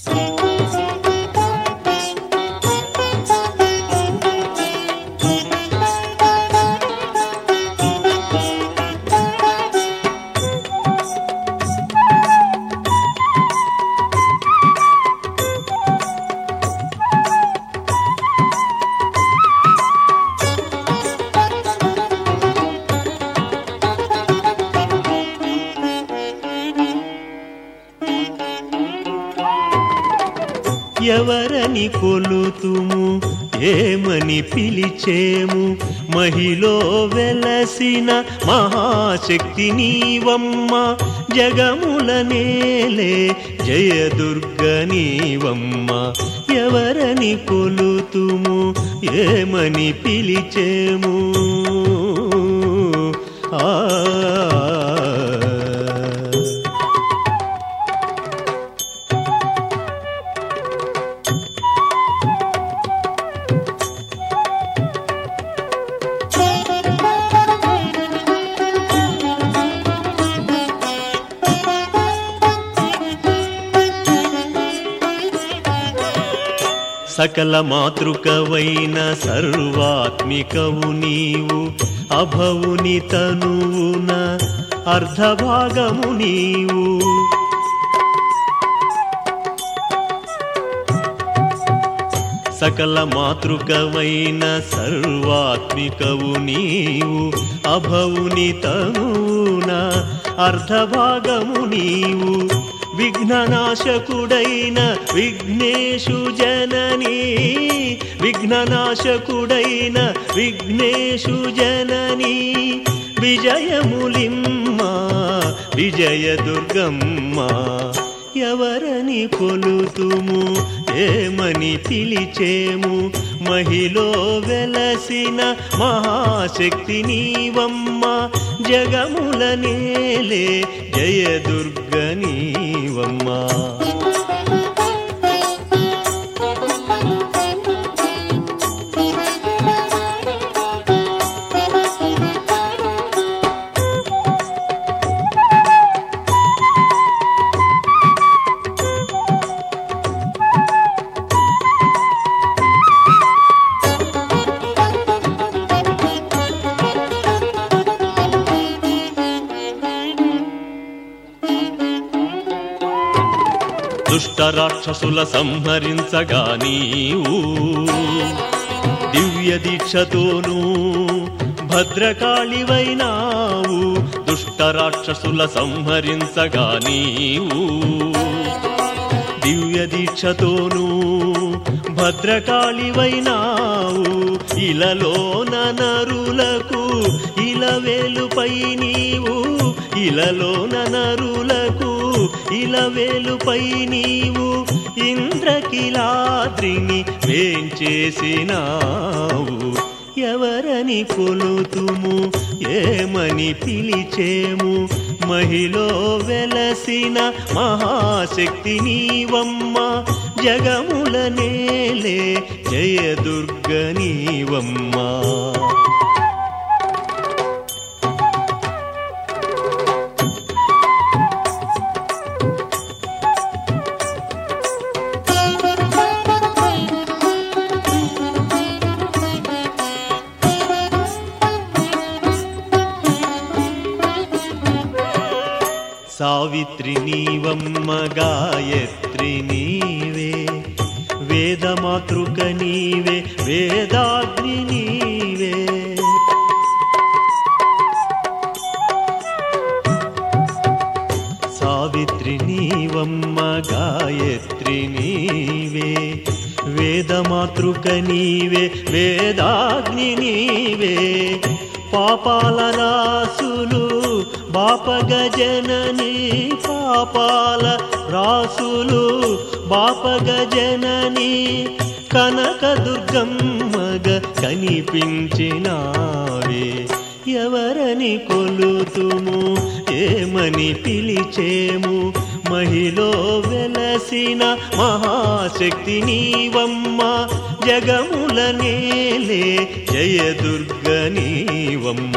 ఎవరని కొలుతుము ఏమని పిలిచేము మహిలో వెలసిన మహాశక్తి నీవమ్మ జగముల నేలే జయదుర్గ నీవమ్మ ఎవరని కొలుతుము ఏమని పిలిచేము సకల మాతృకవైన సర్వాత్మికవు నీవు అభవుని తనువున అర్ధభాగము నీవు సకల మాతృకవైన సర్వాత్మికవు నీవు అభవుని తనువున అర్ధభాగము నీవు విఘ్ననాశకుడైన విఘ్నేశు జననీ విఘ్ననాశకుడైన విఘ్నేశు జననీ విజయములిమ్మ విజయదుర్గమ్మ ఎవరని కొలుతుము ఏమని పిలిచేము మహిలో వెలసిన మహాశక్తి నీవమ్మ జగముల నేలే జయదుర్గ నీవమ్మ దుష్ట రాక్షసుల సంహరించగా నీవు దివ్య దీక్షతోనూ భద్రకాళివైనావు దుష్ట రాక్షసుల సంహరించగా నీవు దివ్య దీక్షతోనూ భద్రకాళివైనావు ఇలలోన నరులకు ఇలవేలుపై నీవు ఇలలోన నరులకు ఇలవేలుపై నీవు ఇంద్రకిలాద్రిని వేంచేసినావు ఎవరని కొలుతుము ఏమని పిలిచేము మహిలో వెలసిన మహాశక్తి నీవమ్మ జగముల నేలే జయదుర్గ నీవమ్మ సావిత్రి నీవమ్మ గాయత్రి నీవే వేదమాతృక నీవే వేదాగ్ని నీవే సావిత్రి నీవమ్మ గాయత్రి నీవే వేదమాతృక నీవే వేదాగ్ని నీవే పాపాల రాసులు బాపగజనని పాపాల రాసులు బాపగజనని కనకదుర్గమ్మగ కనిపించినావే ఎవరని కొలుతుము ఏమని పిలిచేము మహిలో వెలసిన మహాశక్తి నీవమ్మ జగముల నేలే జయదుర్గ నీవమ్మ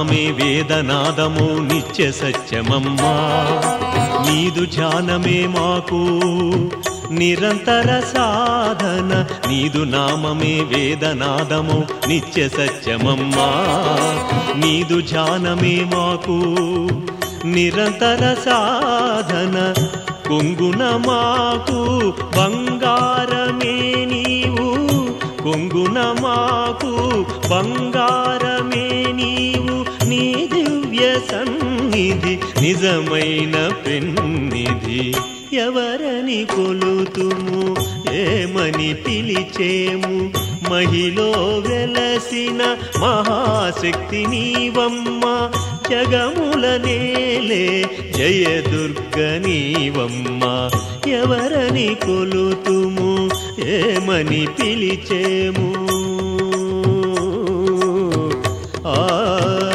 నామమే వేదనాదము నిత్య సత్యమమ్మా నీదు ధ్యానమే మాకు నిరంతర సాధన నీదు నామమే వేదనాదము నిత్య సత్యమమ్మా నీదు ధ్యానమే మాకు నిరంతర సాధన కొంగున మాకు బంగారమే నీవు కొంగున మాకు బంగారమే నీవు నీ దివ్య సన్నిధి నిజమైన పెన్నిధి ఎవరని కొలుతుము ఏమని పిలిచేము మహిలో వెలసిన మహాశక్తి నీవమ్మ జగముల నేలే జయదుర్గ నీవమ్మ ఎవరని కొలుతుము ఏమని పిలిచేము ఆ